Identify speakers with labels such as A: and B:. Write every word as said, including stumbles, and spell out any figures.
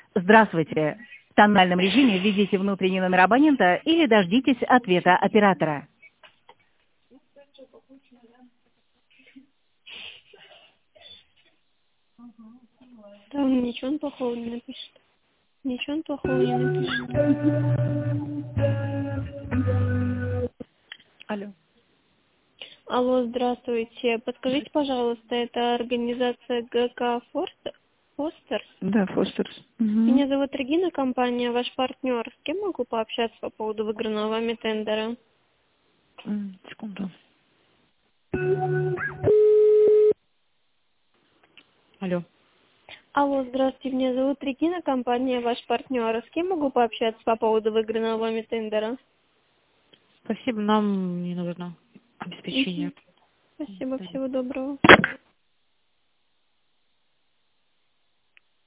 A: Здравствуйте. В тональном режиме введите внутренний номер абонента или дождитесь ответа оператора.
B: Там ничего он плохого не напишет. Ничего он плохого не напишет.
C: Алло.
B: Алло, здравствуйте. Подскажите, пожалуйста, это организация ГК Форстер? Фостерс?
C: Да, Фостерс.
B: Меня
C: Угу.
B: зовут Регина, компания ваш партнер. С кем могу пообщаться по поводу выигранного вами тендера?
C: Секунду. Алло.
B: Алло, здравствуйте. Меня зовут Регина, компания ваш партнер. С кем могу пообщаться по поводу выигранного вами тендера?
C: Спасибо, нам не нужно обеспечение.
B: Мгм. Спасибо, всего доброго.